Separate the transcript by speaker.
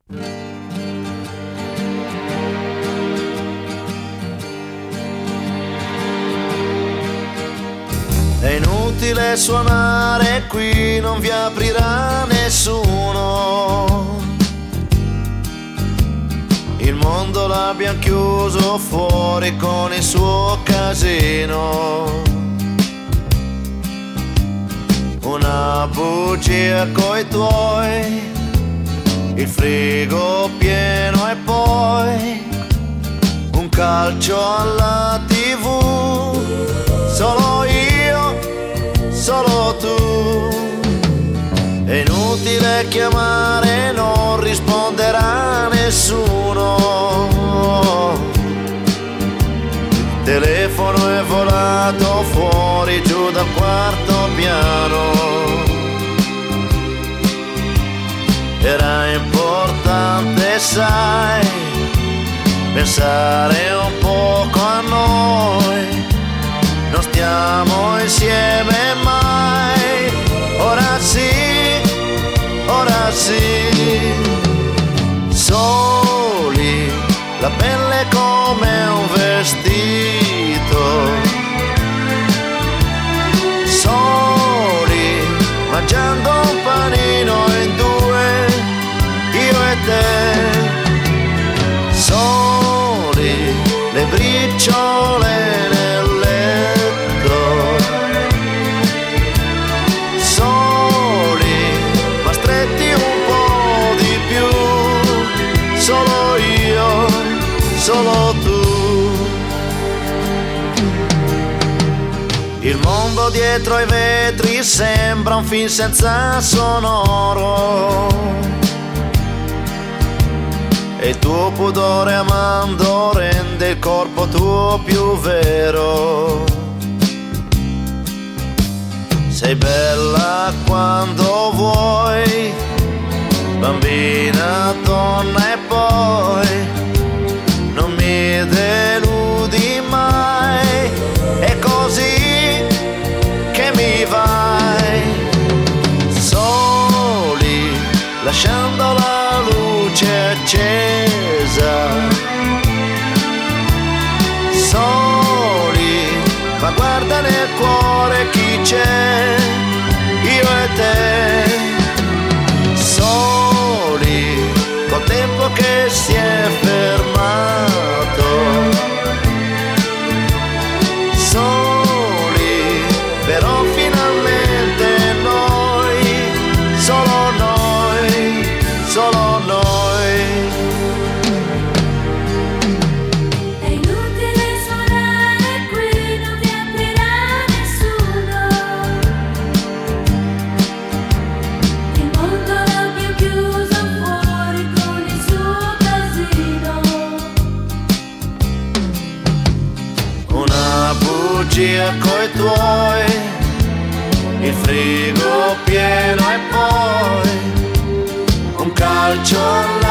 Speaker 1: È inutile suonare qui, non vi aprirà nessuno. Il mondo l'abbiamo chiuso fuori con il suo casino. Una bugia coi tuoi, il frigo pieno e poi un calcio alla TV. Solo io, solo tu. È inutile chiamare, non risponderà nessuno. Il telefono è volato fuori giù dal quarto piano. Era importante, sai, pensare un poco a noi. Non stiamo insieme mai. Ora sì, ora sì. Soli, la pelle come un vestito. Soli, mangiando un panino in due, io e te. Soli, le briciole nel letto. Soli, ma stretti un po' di più. Solo io, solo tu. Il mondo dietro ai vetri sembra un film senza sonoro. E il tuo pudore amando rende il corpo tuo più vero. Sei bella quando vuoi, bambina, donna e poi non mi deludi mai. È così che mi vai. Soli, lasciando la luce accesa. Soli, ma guarda nel cuore chi c'è, io e te. Soli, col tempo che si è fermato. Soli, però finalmente noi, solo noi, solo noi.
Speaker 2: È inutile suonare qui, non vi aprirà nessuno. Il mondo l'abbiamo chiuso fuori con il suo casino.
Speaker 1: Una bugia coi tuoi, il frigo pieno e poi un calcio alla